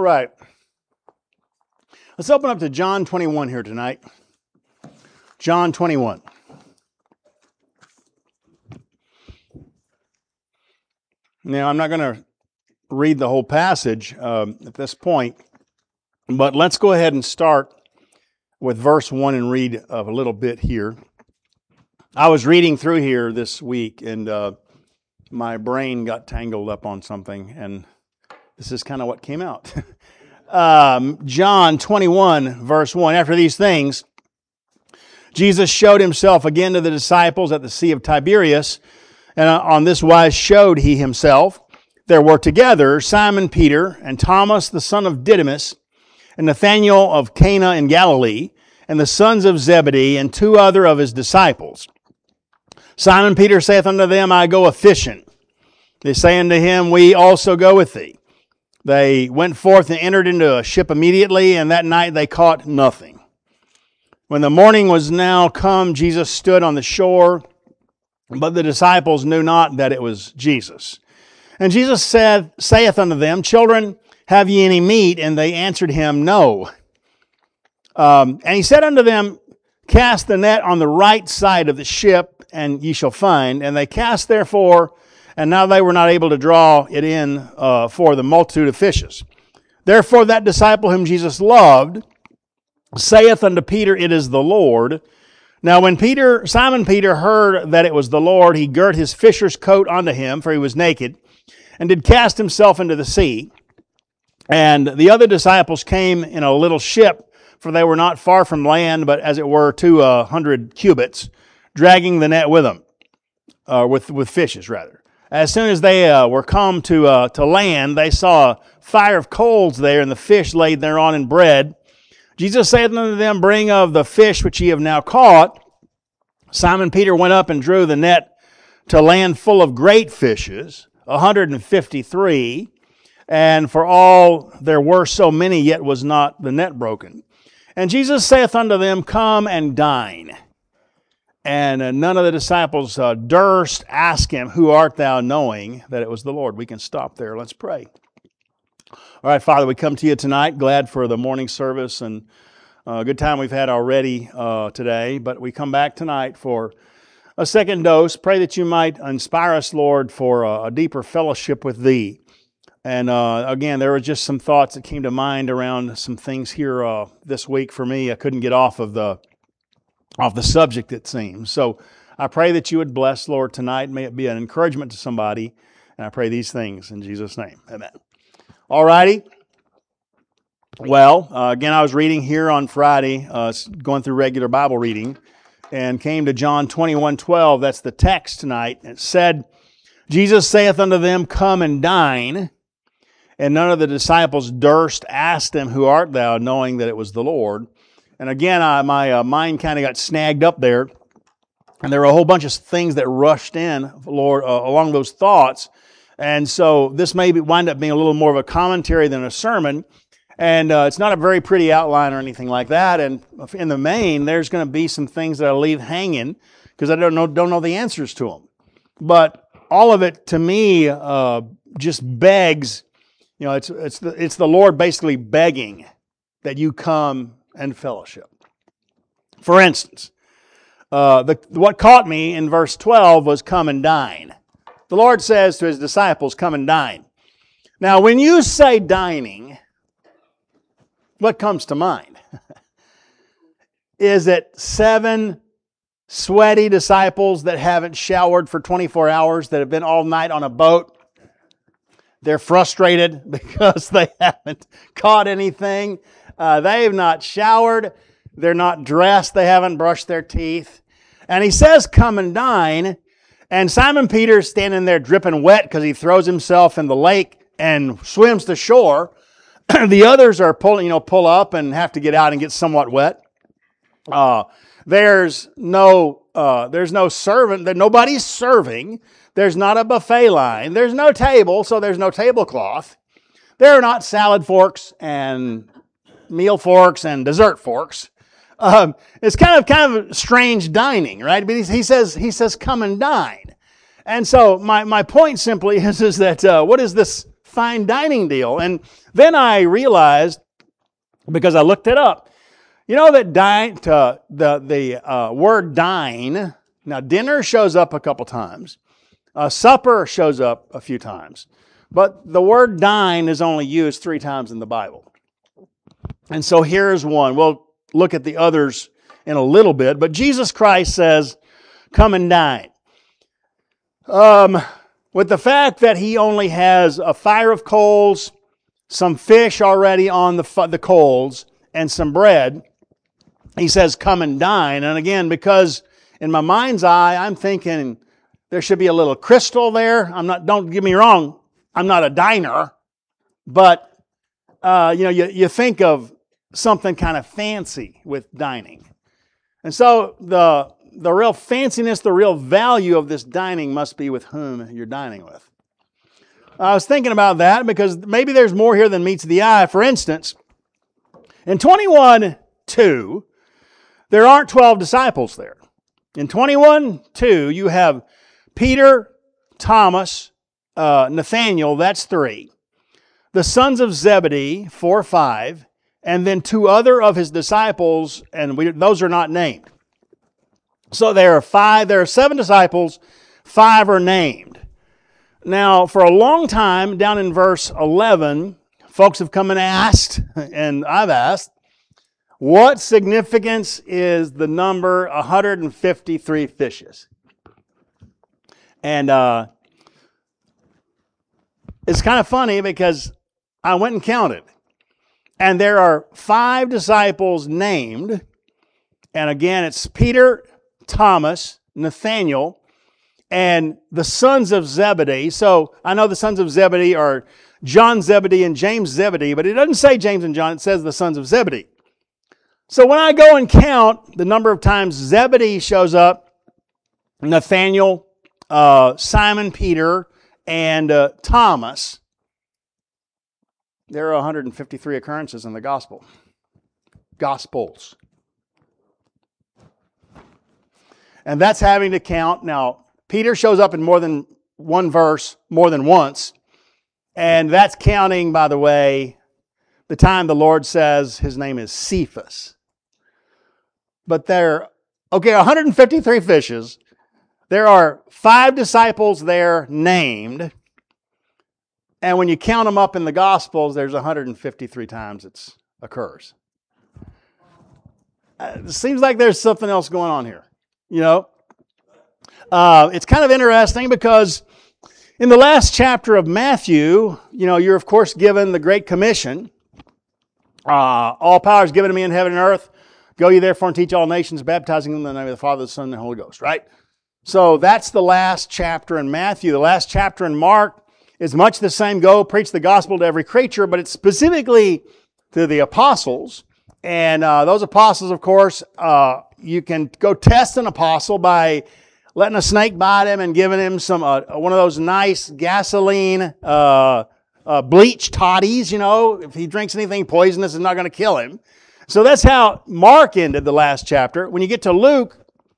right. Let's open up to John 21 here tonight. John 21. Now, I'm not going to read the whole passage at this point, but let's go ahead and start with verse 1 and read a little bit here. I was reading through here this week, and my brain got tangled up on something, and this is kind of what came out. John 21, verse 1. After these things, Jesus showed himself again to the disciples at the Sea of Tiberias, and on this wise showed he himself. There were together Simon Peter and Thomas the son of Didymus, and Nathanael of Cana in Galilee, and the sons of Zebedee, and two other of his disciples. Simon Peter saith unto them, I go a-fishing. They say unto him, We also go with thee. They went forth and entered into a ship immediately, and that night they caught nothing. When the morning was now come, Jesus stood on the shore, but the disciples knew not that it was Jesus. And Jesus saith unto them, Children, have ye any meat? And they answered him, No. And he said unto them, Cast the net on the right side of the ship, and ye shall find. And they cast therefore, and now they were not able to draw it in for the multitude of fishes. Therefore that disciple whom Jesus loved saith unto Peter, It is the Lord. Now when Simon Peter heard that it was the Lord, he girt his fisher's coat unto him, for he was naked, and did cast himself into the sea. And the other disciples came in a little ship, for they were not far from land, but as it were 200 cubits, dragging the net with them, with fishes rather. As soon as they were come to land, they saw a fire of coals there, and the fish laid thereon and bread. Jesus saith unto them, Bring of the fish which ye have now caught. Simon Peter went up and drew the net to land full of great fishes, 153. And for all there were so many, yet was not the net broken. And Jesus saith unto them, Come and dine. And none of the disciples durst ask him, Who art thou, knowing that it was the Lord. We can stop there. Let's pray. All right, Father, we come to you tonight, glad for the morning service and a good time we've had already today. But we come back tonight for a second dose. Pray that you might inspire us, Lord, for a deeper fellowship with thee. And again, there were just some thoughts that came to mind around some things here this week for me. I couldn't get off the subject, it seems. So I pray that you would bless, Lord, tonight. May it be an encouragement to somebody. And I pray these things in Jesus' name. Amen. All righty. Well, again, I was reading here on Friday, going through regular Bible reading, and came to John 21:12. That's the text tonight. It said, Jesus saith unto them, Come and dine. And none of the disciples durst ask him, Who art thou, knowing that it was the Lord. And again, my mind kind of got snagged up there. And there were a whole bunch of things that rushed in, Lord, along those thoughts. And so this may wind up being a little more of a commentary than a sermon. And it's not a very pretty outline or anything like that. And in the main, there's going to be some things that I'll leave hanging because I don't know the answers to them. But all of it, to me, just begs, it's the Lord basically begging that you come and fellowship. For instance, what caught me in verse 12 was come and dine. The Lord says to his disciples, Come and dine. Now, when you say dining, what comes to mind? Is it 7 sweaty disciples that haven't showered for 24 hours, that have been all night on a boat? They're frustrated because they haven't caught anything. They've not showered. They're not dressed. They haven't brushed their teeth. And he says, Come and dine. And Simon Peter's standing there dripping wet because he throws himself in the lake and swims to shore. The others are pull up and have to get out and get somewhat wet. There's no servant. Nobody's serving. There's not a buffet line. There's no table, so there's no tablecloth. There are not salad forks and meal forks and dessert forks. It's kind of strange dining, right? But he says, come and dine. And so my point simply is that what is this fine dining deal. And then I realized, because I looked it up, you know that the word dine, now dinner shows up a couple times. Supper shows up a few times. But the word dine is only used 3 times in the Bible. And so here's one. We'll look at the others in a little bit. But Jesus Christ says, come and dine. With the fact that he only has a fire of coals, some fish already on the coals, and some bread, he says, come and dine. And again, because in my mind's eye, I'm thinking there should be a little crystal there. Don't get me wrong, I'm not a diner, but you think of something kind of fancy with dining. And so the real fanciness, the real value of this dining must be with whom you're dining with. I was thinking about that because maybe there's more here than meets the eye. For instance, in 21:2, there aren't 12 disciples there. In 21:2, you have Peter, Thomas, Nathaniel, that's 3. The sons of Zebedee, 4, 5. And then 2 other of his disciples, and those are not named. So there are 7 disciples, 5 are named. Now, for a long time, down in verse 11, folks have come and asked, and I've asked, what significance is the number 153 fishes? And it's kind of funny because I went and counted. And there are 5 disciples named. And again, it's Peter, Thomas, Nathaniel, and the sons of Zebedee. So I know the sons of Zebedee are John Zebedee and James Zebedee, but it doesn't say James and John, it says the sons of Zebedee. So when I go and count the number of times Zebedee shows up, Nathaniel, Simon Peter, and Thomas, there are 153 occurrences in the Gospels. And that's having to count. Now, Peter shows up in more than one verse, more than once. And that's counting, by the way, the time the Lord says his name is Cephas. But 153 fishes. There are 5 disciples there named. And when you count them up in the Gospels, there's 153 times it occurs. It seems like there's something else going on here. It's kind of interesting because in the last chapter of Matthew, you're of course given the Great Commission. All power is given to me in heaven and earth. Go ye therefore and teach all nations, baptizing them in the name of the Father, the Son, and the Holy Ghost, right? So that's the last chapter in Matthew. The last chapter in Mark is much the same. Go preach the gospel to every creature, but it's specifically to the apostles. And those apostles, of course, you can go test an apostle by letting a snake bite him and giving him some one of those nice gasoline bleach toddies. If he drinks anything poisonous, it's not going to kill him. So that's how Mark ended the last chapter. When you get to Luke,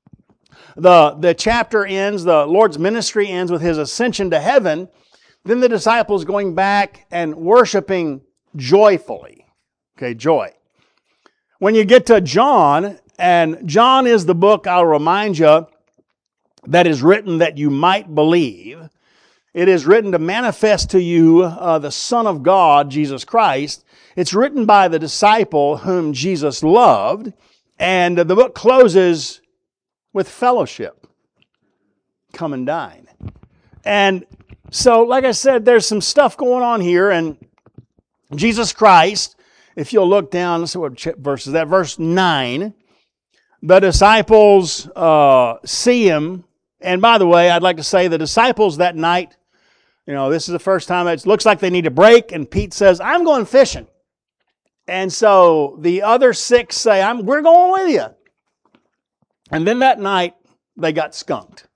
the chapter ends, the Lord's ministry ends with his ascension to heaven. Then the disciples going back and worshiping joyfully. Okay, joy. When you get to John, and John is the book, I'll remind you, that is written that you might believe. It is written to manifest to you the Son of God, Jesus Christ. It's written by the disciple whom Jesus loved. And the book closes with fellowship. Come and dine. And so, like I said, there's some stuff going on here. And Jesus Christ, if you'll look down, let's see what verse is that. Verse 9. The disciples see him. And by the way, I'd like to say the disciples that night, this is the first time it looks like they need a break. And Pete says, I'm going fishing. And so the other 6 say, we're going with you. And then that night, they got skunked.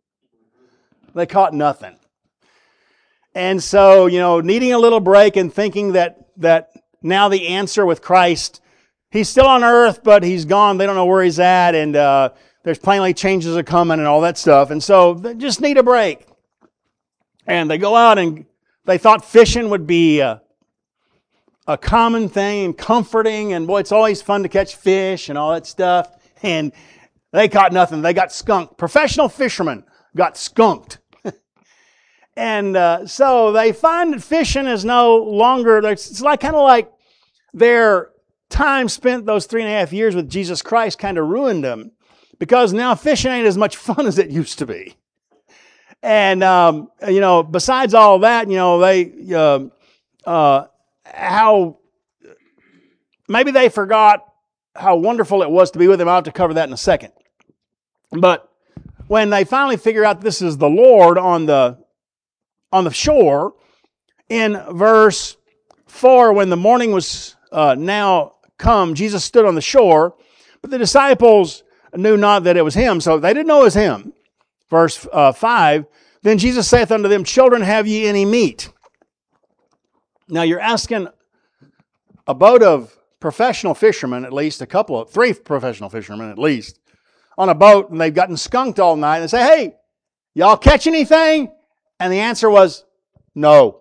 They caught nothing. And so, needing a little break and thinking that now the answer with Christ, he's still on earth, but he's gone. They don't know where he's at. And there's plainly changes are coming and all that stuff. And so they just need a break. And they go out and They thought fishing would be a common thing and comforting, and boy, it's always fun to catch fish and all that stuff. And they caught nothing. They got skunked. Professional fishermen got skunked. And so they find that fishing is no longer, it's like kind of like their time spent those 3.5 years with Jesus Christ kind of ruined them, because now fishing ain't as much fun as it used to be. And, besides all that, how maybe they forgot how wonderful it was to be with Him. I'll have to cover that in a second. But when they finally figure out this is the Lord on the shore, in verse 4, when the morning was now come, Jesus stood on the shore, but the disciples knew not that it was Him, so they didn't know it was Him. Verse 5, then Jesus saith unto them, children, have ye any meat? Now you're asking a boat of professional fishermen, at least three professional fishermen at least, on a boat, and they've gotten skunked all night, and they say, hey, y'all catch anything? And the answer was, no.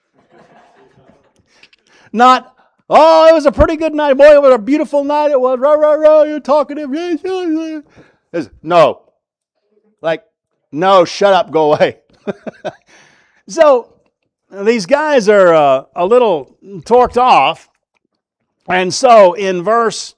Not, oh, it was a pretty good night. Boy, it was a beautiful night. It was, rah, rah, rah, you're talkative. It's, no. Like, no, shut up, go away. So, these guys are a little torqued off. And so, in verse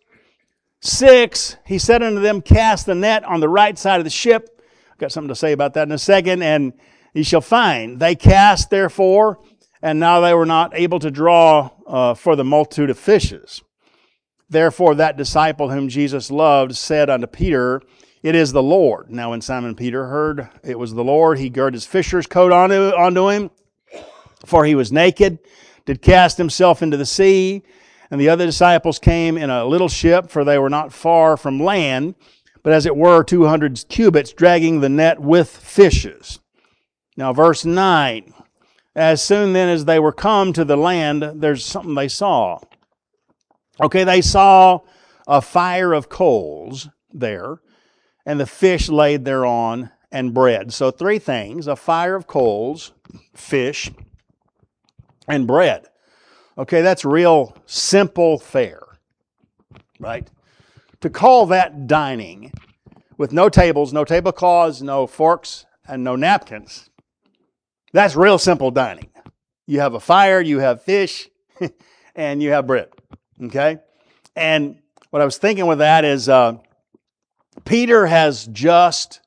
6, He said unto them, cast the net on the right side of the ship. I've got something to say about that in a second. And ye shall find. They cast, therefore, and now they were not able to draw for the multitude of fishes. Therefore that disciple whom Jesus loved said unto Peter, it is the Lord. Now when Simon Peter heard it was the Lord, he girded his fisher's coat onto him, for he was naked, did cast himself into the sea. And the other disciples came in a little ship, for they were not far from land, but as it were 200 cubits, dragging the net with fishes. Now verse 9, as soon then as they were come to the land, there's something they saw. Okay, they saw a fire of coals there, and the fish laid thereon, and bread. So 3 things, a fire of coals, fish, and bread. Okay, that's real simple fare, right? To call that dining with no tables, no tablecloths, no forks, and no napkins, that's real simple dining. You have a fire, you have fish, and you have bread, okay? And what I was thinking with that is Peter has just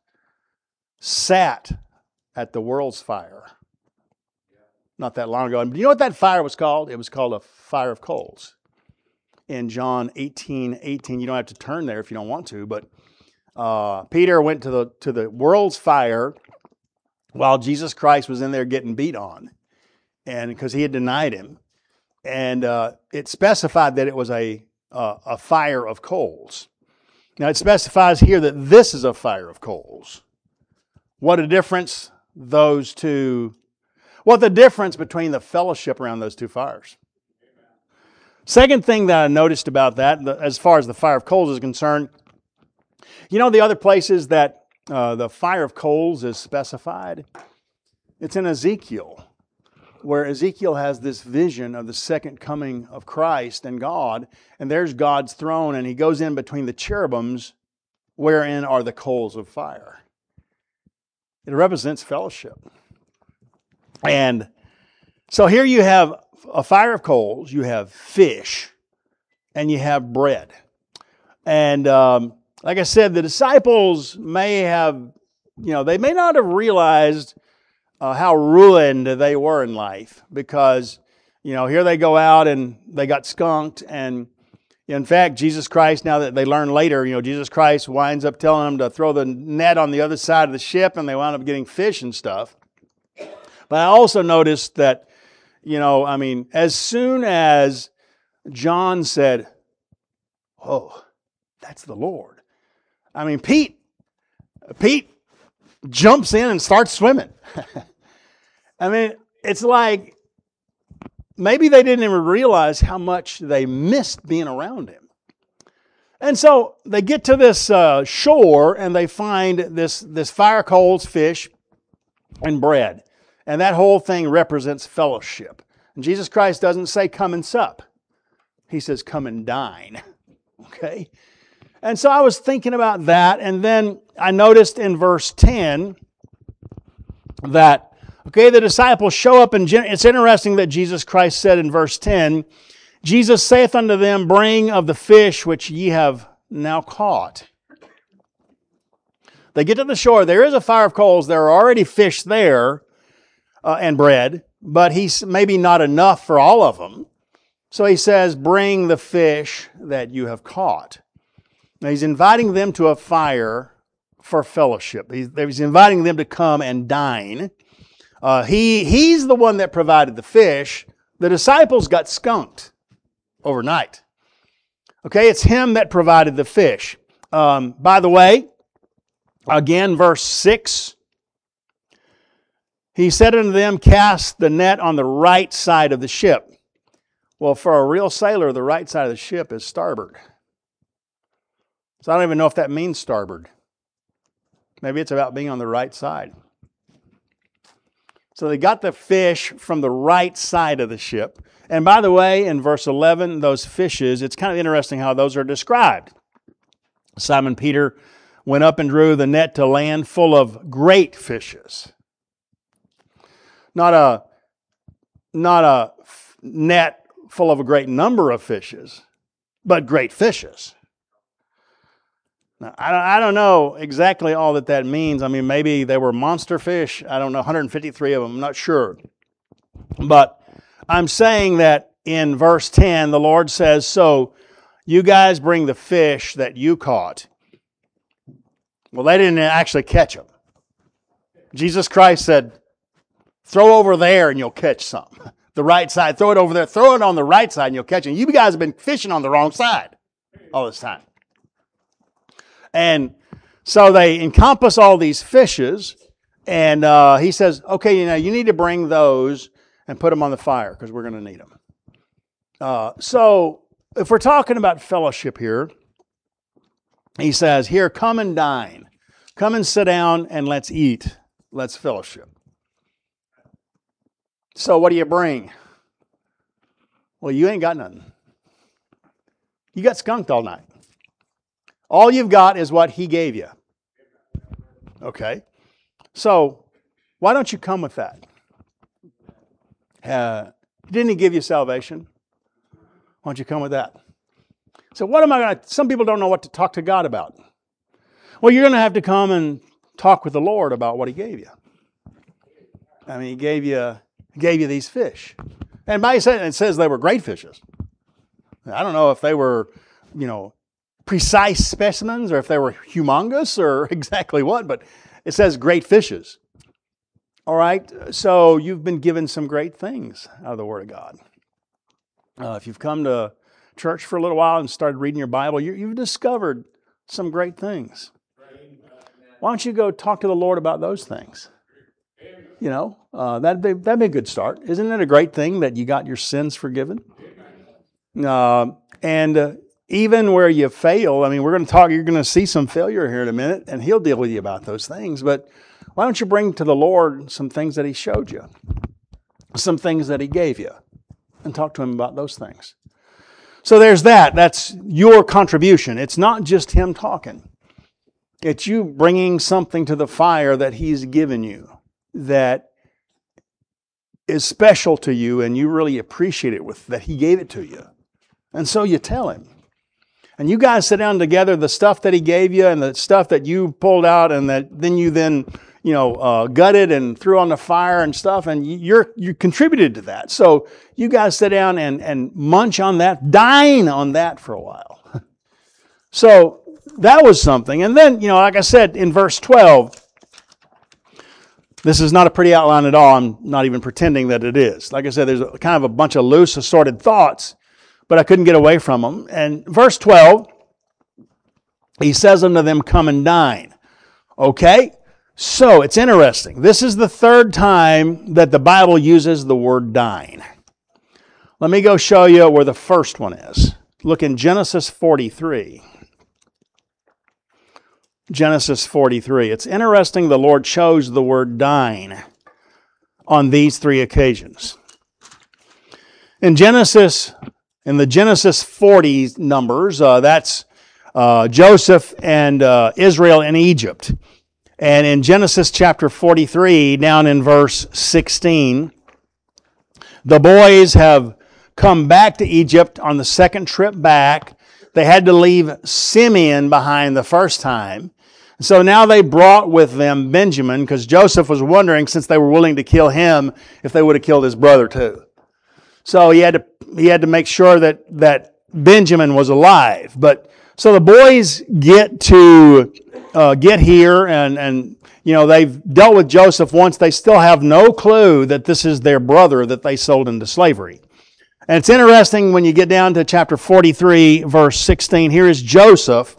sat at the world's fire not that long ago. And do you know what that fire was called? It was called a fire of coals. In John 18:18, you don't have to turn there if you don't want to, but Peter went to the world's fire while Jesus Christ was in there getting beat on, and because he had denied Him, and it specified that it was a fire of coals. Now it specifies here that this is a fire of coals. What a difference those two. What the difference between the fellowship around those two fires. Second thing that I noticed about that, as far as the fire of coals is concerned, you know the other places that the fire of coals is specified? It's in Ezekiel, where Ezekiel has this vision of the second coming of Christ and God, and there's God's throne, and He goes in between the cherubims, wherein are the coals of fire. It represents fellowship. And so here you have a fire of coals, you have fish, and you have bread. And like I said, the disciples may have, they may not have realized how ruined they were in life, because, here they go out and they got skunked. And in fact, Jesus Christ, now that they learn later, Jesus Christ winds up telling them to throw the net on the other side of the ship, and they wound up getting fish and stuff. But I also noticed that, as soon as John said, oh, that's the Lord. Pete jumps in and starts swimming. It's like maybe they didn't even realize how much they missed being around Him. And so they get to this shore and they find this fire coals, fish, and bread. And that whole thing represents fellowship. And Jesus Christ doesn't say, come and sup. He says, come and dine. Okay? And so I was thinking about that, and then I noticed in verse 10 that, okay, the disciples show up, and it's interesting that Jesus Christ said in verse 10, Jesus saith unto them, bring of the fish which ye have now caught. They get to the shore. There is a fire of coals. There are already fish there and bread, but he's maybe not enough for all of them. So he says, bring the fish that you have caught. Now he's inviting them to a fire for fellowship. He's inviting them to come and dine. He's the one that provided the fish. The disciples got skunked overnight. Okay, it's him that provided the fish. By the way, again, verse 6, he said unto them, cast the net on the right side of the ship. Well, for a real sailor, the right side of the ship is starboard. So I don't even know if that means starboard. Maybe it's about being on the right side. So they got the fish from the right side of the ship. And by the way, in verse 11, those fishes, it's kind of interesting how those are described. Simon Peter went up and drew the net to land full of great fishes. Not a net full of a great number of fishes, but great fishes. Now, I don't know exactly all that means. I mean, maybe they were monster fish. I don't know, 153 of them. I'm not sure. But I'm saying that in verse 10, the Lord says, so you guys bring the fish that you caught. Well, they didn't actually catch them. Jesus Christ said, throw over there and you'll catch some. The right side, throw it over there. Throw it on the right side and you'll catch it. You guys have been fishing on the wrong side all this time. And so they encompass all these fishes, and he says, okay, you need to bring those and put them on the fire because we're going to need them. So if we're talking about fellowship here, he says, here, come and dine. Come and sit down and let's eat. Let's fellowship. So what do you bring? Well, you ain't got nothing. You got skunked all night. All you've got is what he gave you. Okay? So, why don't you come with that? Didn't he give you salvation? Why don't you come with that? So what am I going to... Some people don't know what to talk to God about. Well, you're going to have to come and talk with the Lord about what he gave you. I mean, he gave you these fish. And by it says they were great fishes. I don't know if they were, precise specimens or if they were humongous or exactly what, but it says great fishes. All right, so you've been given some great things out of the Word of God. If you've come to church for a little while and started reading your Bible, you've discovered some great things. Why don't you go talk to the Lord about those things? That'd be a good start. Isn't it a great thing that you got your sins forgiven? Even where you fail, I mean, you're going to see some failure here in a minute, and he'll deal with you about those things. But why don't you bring to the Lord some things that he showed you, some things that he gave you, and talk to him about those things. So there's that. That's your contribution. It's not just him talking. It's you bringing something to the fire that he's given you that is special to you, and you really appreciate it that he gave it to you. And so you tell him. And you guys sit down together, the stuff that he gave you and the stuff that you pulled out and that then you gutted and threw on the fire and stuff, and you contributed to that. So you guys sit down and munch on that, dine on that for a while. So that was something. And then, like I said, in verse 12, this is not a pretty outline at all. I'm not even pretending that it is. Like I said, there's kind of a bunch of loose, assorted thoughts, but I couldn't get away from them. And verse 12, he says unto them, come and dine. Okay? So, it's interesting. This is the third time that the Bible uses the word dine. Let me go show you where the first one is. Look in Genesis 43. Genesis 43. It's interesting the Lord chose the word dine on these three occasions. In the Genesis 40 numbers, that's Joseph and Israel in Egypt. And in Genesis chapter 43, down in verse 16, the boys have come back to Egypt on the second trip back. They had to leave Simeon behind the first time. So now they brought with them Benjamin, because Joseph was wondering, since they were willing to kill him, if they would have killed his brother too. So he had to make sure that Benjamin was alive. So the boys get here and they've dealt with Joseph once. They still have no clue that this is their brother that they sold into slavery. And it's interesting when you get down to chapter 43, verse 16. Here is Joseph,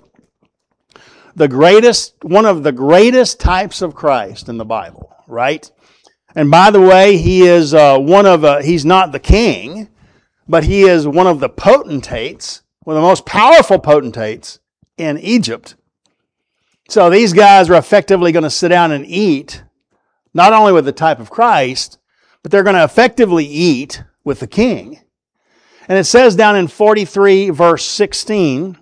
one of the greatest types of Christ in the Bible, right? And by the way, he is he's not the king, but he is one of the potentates, one of the most powerful potentates in Egypt. So these guys are effectively going to sit down and eat, not only with the type of Christ, but they're going to effectively eat with the king. And it says down in 43 verse 16,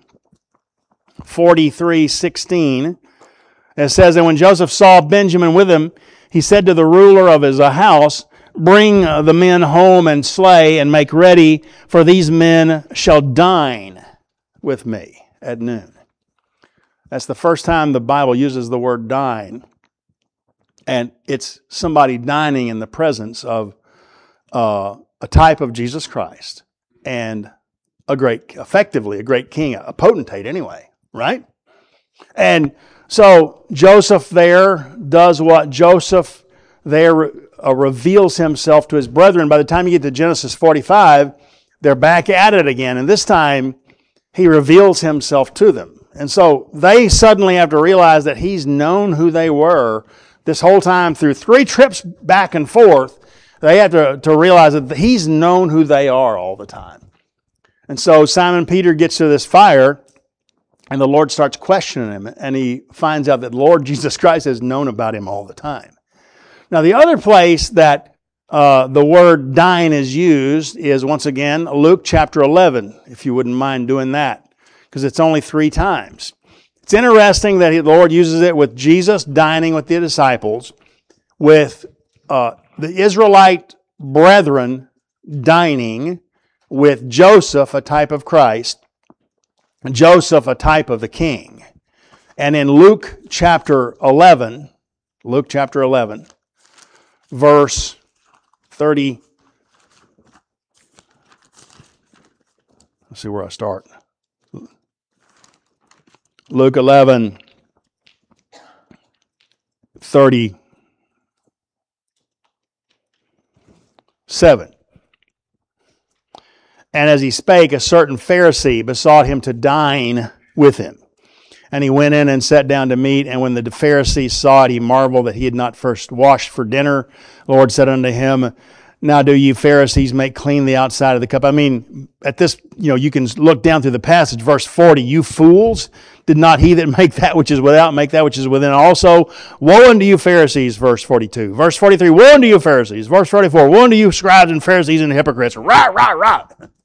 43:16, it says, "And when Joseph saw Benjamin with him, he said to the ruler of his house, Bring the men home and slay and make ready, for these men shall dine with me at noon." That's the first time the Bible uses the word dine. And it's somebody dining in the presence of a type of Jesus Christ and effectively a great king, a potentate anyway, right? And so Joseph there does what? Joseph there reveals himself to his brethren. By the time you get to Genesis 45, they're back at it again. And this time, he reveals himself to them. And so they suddenly have to realize that he's known who they were this whole time through 3 trips back and forth. They have to realize that he's known who they are all the time. And so Simon Peter gets to this fire, and the Lord starts questioning him. And he finds out that the Lord Jesus Christ has known about him all the time. Now, the other place that the word dine is used is, once again, Luke chapter 11, if you wouldn't mind doing that, because it's only 3 times. It's interesting that the Lord uses it with Jesus dining with the disciples, with the Israelite brethren dining with Joseph, a type of Christ, Joseph, a type of the king. And in Luke chapter 11, verse 30. Let's see where I start. Luke 11, 37. "And as he spake, a certain Pharisee besought him to dine with him. And he went in and sat down to meat. And when the Pharisee saw it, he marveled that he had not first washed for dinner. The Lord said unto him, Now do you Pharisees make clean the outside of the cup." I mean, at this, you can look down through the passage, verse 40, "You fools, did not he that make that which is without make that which is within also? Woe unto you Pharisees," verse 42. Verse 43, "Woe unto you Pharisees." Verse 44, "Woe unto you scribes and Pharisees and hypocrites." Rah, rah, rah.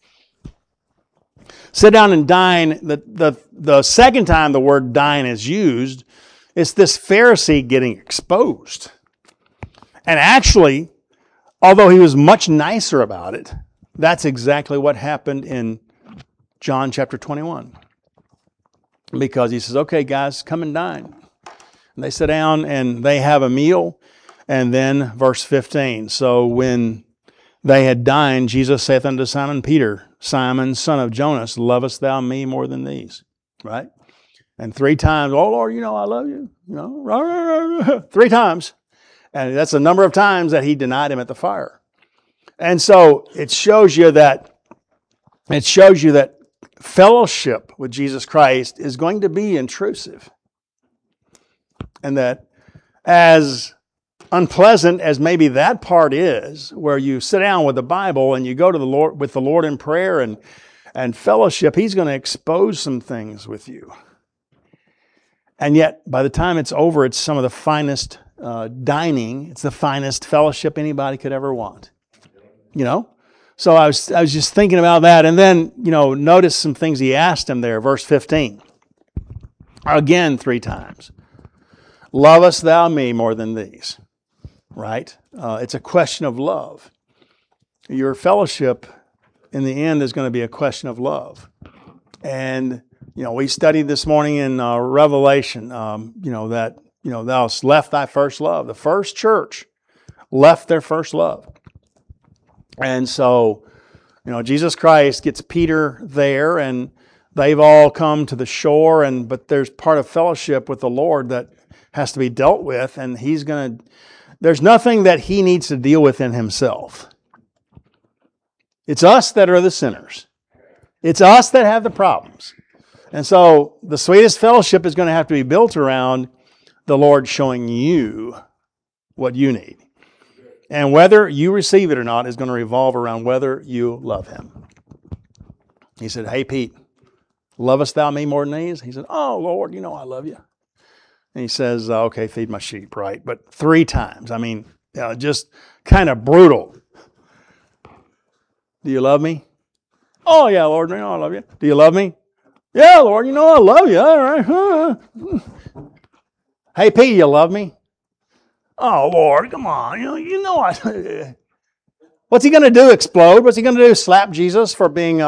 Sit down and dine. The second time the word dine is used, it's this Pharisee getting exposed. And actually, although he was much nicer about it, that's exactly what happened in John chapter 21. Because he says, "Okay, guys, come and dine." And they sit down and they have a meal. And then verse 15, "So when they had dined, Jesus saith unto Simon Peter, Simon, son of Jonas, lovest thou me more than these?" Right? And 3 times, "Oh Lord, I love you." 3 times. And that's the number of times that he denied him at the fire. And so it shows you that fellowship with Jesus Christ is going to be intrusive. And that as unpleasant as maybe that part is, where you sit down with the Bible and you go to the Lord with the Lord in prayer and fellowship, he's going to expose some things with you. And yet, by the time it's over, it's some of the finest dining. It's the finest fellowship anybody could ever want. You know? So I was just thinking about that. And then, notice some things he asked him there. Verse 15. Again, 3 times. Lovest thou me more than these? Right? It's a question of love. Your fellowship, in the end, is going to be a question of love. And, we studied this morning in Revelation, that, thou hast left thy first love. The first church left their first love. And so, Jesus Christ gets Peter there, and they've all come to the shore, but there's part of fellowship with the Lord that has to be dealt with, and there's nothing that he needs to deal with in himself. It's us that are the sinners. It's us that have the problems. And so the sweetest fellowship is going to have to be built around the Lord showing you what you need. And whether you receive it or not is going to revolve around whether you love him. He said, hey, Pete, lovest thou me more than these? He said, oh, Lord, I love you. And he says, okay, feed my sheep, right? But 3 times. I mean, just kind of brutal. Do you love me? Oh, yeah, Lord, I love you. Do you love me? Yeah, Lord, I love you. All right. Hey, Pete, you love me? Oh, Lord, come on. I... What's he going to do, explode? What's he going to do, slap Jesus for being,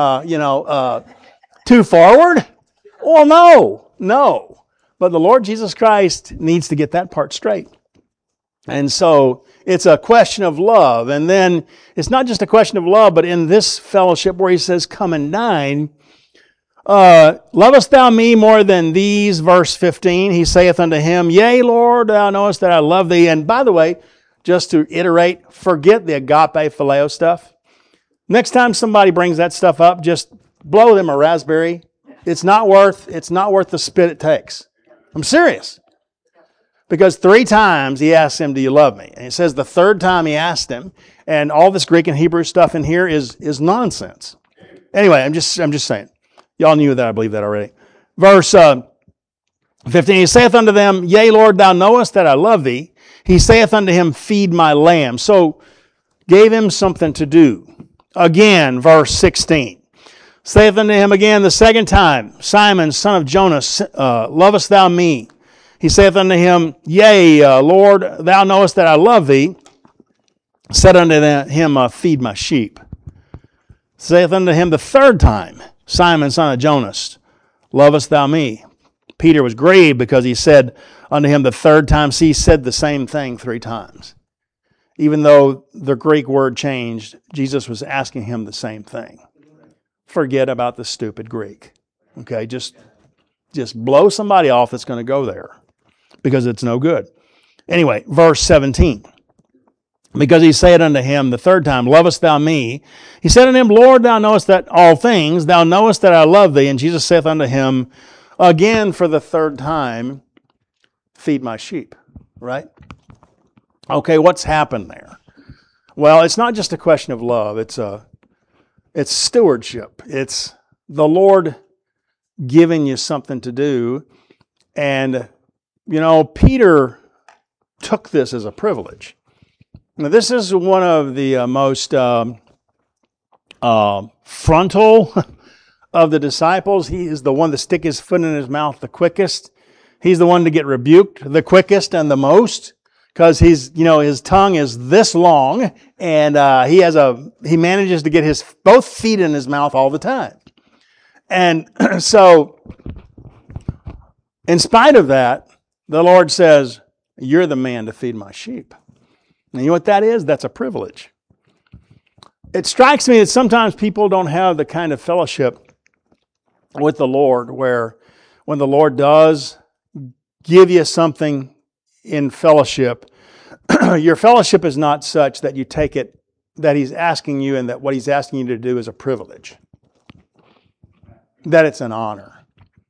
too forward? Well, no. But the Lord Jesus Christ needs to get that part straight. And so it's a question of love. And then it's not just a question of love, but in this fellowship where he says, come and dine, lovest thou me more than these? Verse 15, he saith unto him, yea, Lord, thou knowest that I love thee. And by the way, just to iterate, forget the agape phileo stuff. Next time somebody brings that stuff up, just blow them a raspberry. It's not worth the spit it takes. I'm serious. Because 3 times he asked him, do you love me? And it says the 3rd time he asked him, and all this Greek and Hebrew stuff in here is nonsense. Anyway, I'm just saying. Y'all knew that, I believe that already. Verse 15, he saith unto them, yea, Lord, thou knowest that I love thee. He saith unto him, feed my lambs. So gave him something to do. Again, verse 16. Saith unto him again the 2nd time, Simon, son of Jonas, lovest thou me? He saith unto him, yea, Lord, thou knowest that I love thee. Said unto him, feed my sheep. Saith unto him the 3rd time, Simon, son of Jonas, lovest thou me? Peter was grieved because he said unto him the 3rd time. See, he said the same thing 3 times. Even though the Greek word changed, Jesus was asking him the same thing. Forget about the stupid Greek. Okay, just blow somebody off that's going to go there because it's no good. Anyway, verse 17. Because he said unto him the 3rd time, lovest thou me? He said unto him, Lord, thou knowest that all things, thou knowest that I love thee. And Jesus saith unto him, again for the 3rd time, feed my sheep. Right? Okay, what's happened there? Well, it's not just a question of love. It's stewardship. It's the Lord giving you something to do. And, Peter took this as a privilege. Now, this is one of the most frontal of the disciples. He is the one to stick his foot in his mouth the quickest. He's the one to get rebuked the quickest and the most because his tongue is this long and he manages to get his both feet in his mouth all the time. And so, in spite of that, the Lord says, you're the man to feed my sheep. And you know what that is? That's a privilege. It strikes me that sometimes people don't have the kind of fellowship with the Lord where when the Lord does give you something in fellowship, your fellowship is not such that you take it, that He's asking you and that what He's asking you to do is a privilege. That it's an honor.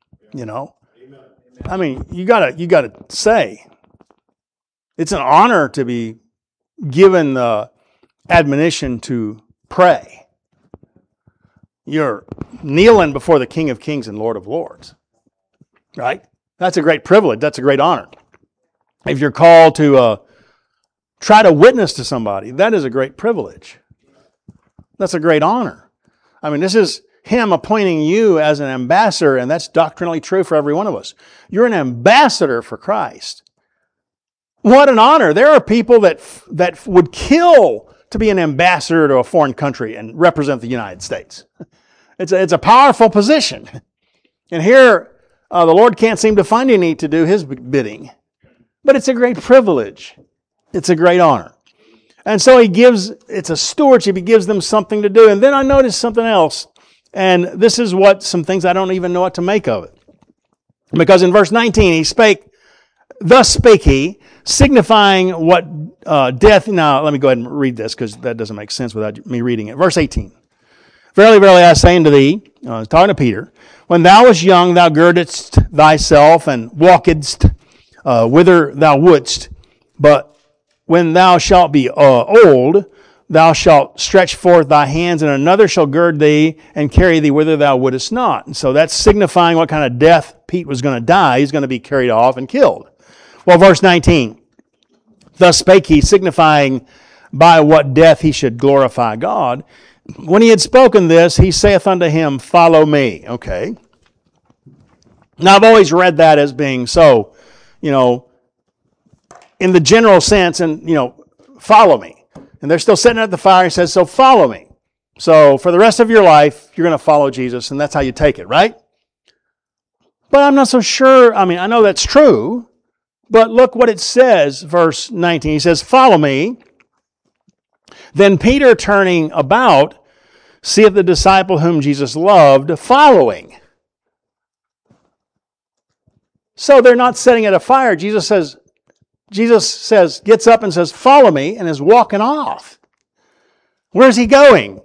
I mean, you gotta say, it's an honor to be given the admonition to pray. You're kneeling before the King of Kings and Lord of Lords. Right? That's a great privilege. That's a great honor. if you're called to try to witness to somebody, that is a great privilege. That's a great honor. I mean, this is Him appointing you as an ambassador, and that's doctrinally true for every one of us. You're an ambassador for Christ. What an honor. There are people that would kill to be an ambassador to a foreign country and represent the United States. It's a powerful position. And here, the Lord can't seem to find any need to do His bidding. But it's a great privilege. It's a great honor. And so it's a stewardship. He gives them something to do. And then I noticed something else. And this is some things I don't even know what to make of it. Because in verse 19, thus spake he, signifying what death. Now, let me go ahead and read this because that doesn't make sense without me reading it. Verse 18. Verily, verily, I say unto thee, talking to Peter, when thou wast young, thou girdedst thyself and walkedst whither thou wouldst. But when thou shalt be old, thou shalt stretch forth thy hands, and another shall gird thee and carry thee whither thou wouldest not. And so that's signifying what kind of death Pete was going to die. He's going to be carried off and killed. Well, verse 19. Thus spake he, signifying by what death he should glorify God. When he had spoken this, he saith unto him, follow me. Okay. Now, I've always read that as being so, in the general sense, and, follow me. And they're still sitting at the fire. He says, so follow me. So for the rest of your life, you're going to follow Jesus, and that's how you take it, right? But I'm not so sure. I mean, I know that's true, but look what it says, verse 19. He says, follow me. Then Peter, turning about, seeth the disciple whom Jesus loved following. So they're not sitting at a fire. Jesus says, gets up and says, follow me, and is walking off. Where's he going?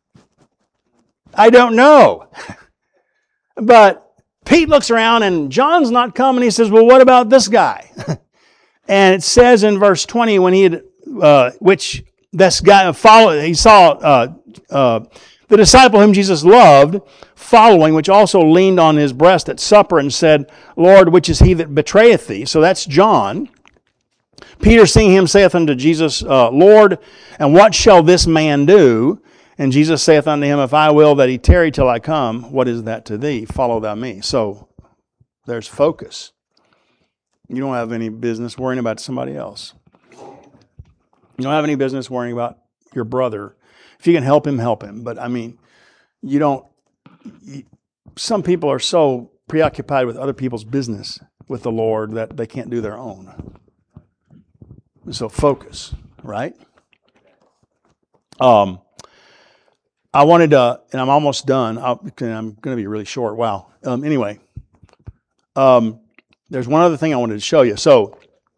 I don't know. But Pete looks around and John's not coming. He says, well, what about this guy? And it says in verse 20, when he had, which this guy followed, he saw the disciple whom Jesus loved following, which also leaned on his breast at supper and said, Lord, which is he that betrayeth thee? So that's John. Peter, seeing him, saith unto Jesus, Lord, and what shall this man do? And Jesus saith unto him, if I will that he tarry till I come, what is that to thee? Follow thou me. So there's focus. You don't have any business worrying about somebody else. You don't have any business worrying about your brother. If you can help him, help him. But I mean, some people are so preoccupied with other people's business with the Lord that they can't do their own. So focus, right? I wanted to, and I'm almost done. I'm going to be really short. Wow. Anyway, there's one other thing I wanted to show you. So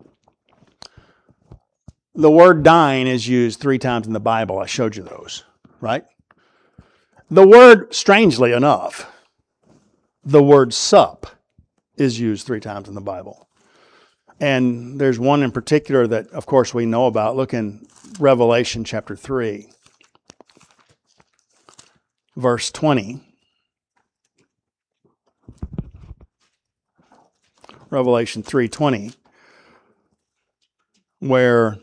the word dying is used 3 times in the Bible. I showed you those, right? The word, strangely enough, the word sup is used 3 times in the Bible. And there's one in particular that, of course, we know about. Look in Revelation chapter 3, verse 20. Revelation 3:20, where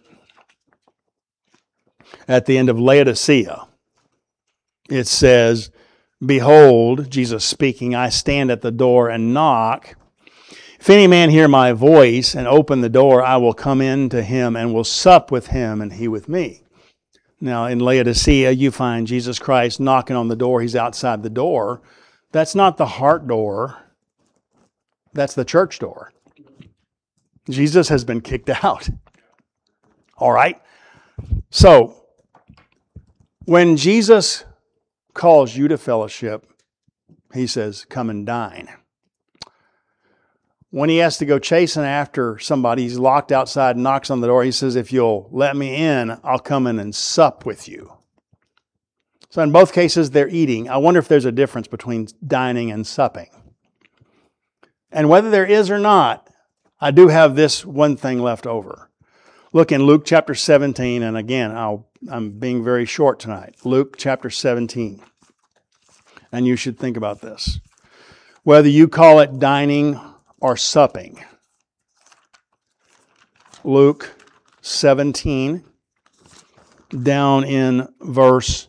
at the end of Laodicea, it says, behold, Jesus speaking, I stand at the door and knock. If any man hear my voice and open the door, I will come in to him and will sup with him and he with me. Now, in Laodicea, you find Jesus Christ knocking on the door. He's outside the door. That's not the heart door. That's the church door. Jesus has been kicked out. All right? So, when Jesus calls you to fellowship, he says, come and dine. When he has to go chasing after somebody, he's locked outside and knocks on the door. He says, if you'll let me in, I'll come in and sup with you. So in both cases, they're eating. I wonder if there's a difference between dining and supping. And whether there is or not, I do have this one thing left over. Look in Luke chapter 17, and again, I'm being very short tonight. Luke chapter 17. And you should think about this. Whether you call it dining or supping, Luke 17, down in verse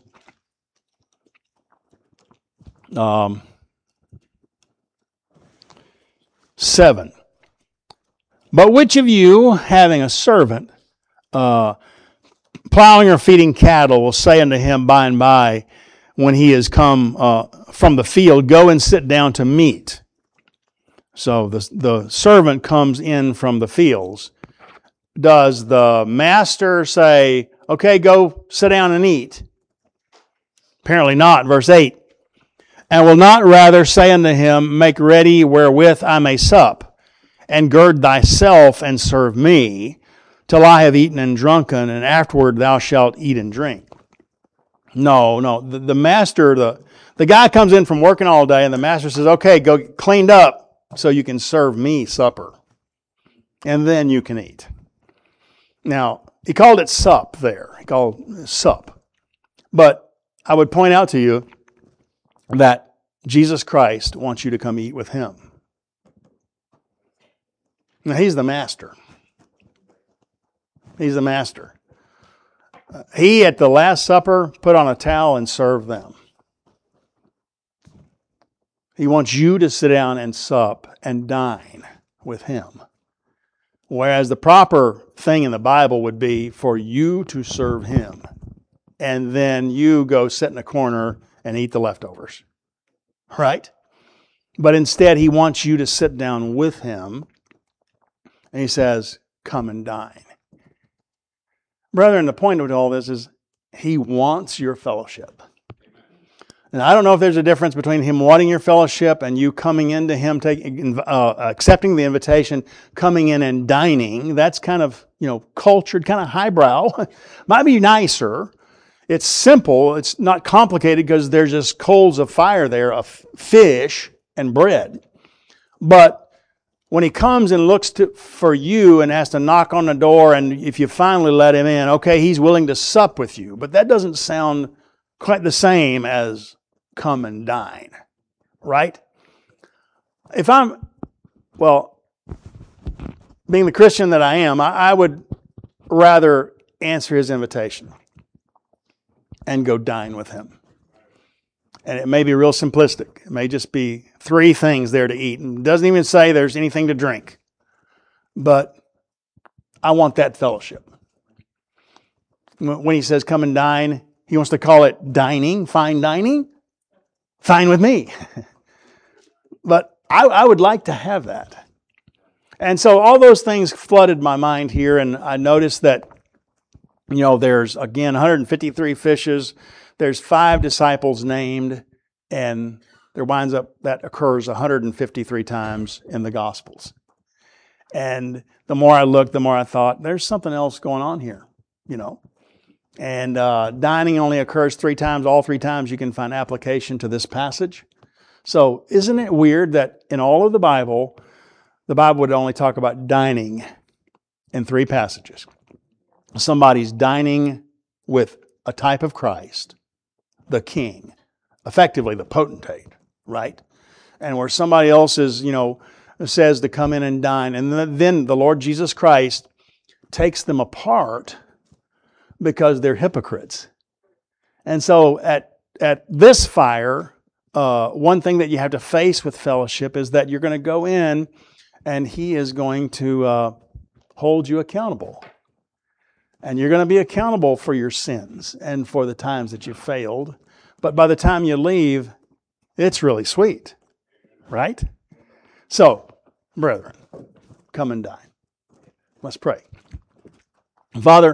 7. But which of you, having a servant, plowing or feeding cattle, will say unto him by and by, when he is come from the field, go and sit down to meat? So the servant comes in from the fields. Does the master say, okay, go sit down and eat? Apparently not. Verse 8. And will not rather say unto him, make ready wherewith I may sup, and gird thyself and serve me, till I have eaten and drunken, and afterward thou shalt eat and drink. No. The master, the guy comes in from working all day, and the master says, okay, go get cleaned up so you can serve me supper. And then you can eat. Now, he called it sup there. He called it sup. But I would point out to you that Jesus Christ wants you to come eat with him. Now, he's the master. He's the master. He, at the Last Supper, put on a towel and served them. He wants you to sit down and sup and dine with him. Whereas the proper thing in the Bible would be for you to serve him. And then you go sit in a corner and eat the leftovers. Right? But instead, he wants you to sit down with him. And he says, come and dine. Brethren, the point of all this is he wants your fellowship. And I don't know if there's a difference between him wanting your fellowship and you coming into him, accepting the invitation, coming in and dining. That's kind of, cultured, kind of highbrow. Might be nicer. It's simple. It's not complicated because there's just coals of fire there of fish and bread. But when he comes and looks for you and has to knock on the door, and if you finally let him in, okay, he's willing to sup with you. But that doesn't sound quite the same as come and dine, right? Being the Christian that I am, I would rather answer his invitation and go dine with him. And it may be real simplistic. It may just be 3 things there to eat. And it doesn't even say there's anything to drink. But I want that fellowship. When he says come and dine, he wants to call it dining, fine dining. Fine with me. But I would like to have that. And so all those things flooded my mind here. And I noticed that, there's, again, 153 fishes. There's 5 disciples named, and that occurs 153 times in the Gospels. And the more I looked, the more I thought, there's something else going on here, And dining only occurs 3 times. All 3 times you can find application to this passage. So isn't it weird that in all of the Bible would only talk about dining in 3 passages? Somebody's dining with a type of Christ, the king, effectively the potentate, right? And where somebody else is, says to come in and dine. And then the Lord Jesus Christ takes them apart because they're hypocrites. And so at this fire, one thing that you have to face with fellowship is that you're going to go in and he is going to hold you accountable. And you're going to be accountable for your sins and for the times that you failed. But by the time you leave, it's really sweet, right? So, brethren, come and dine. Let's pray. Father,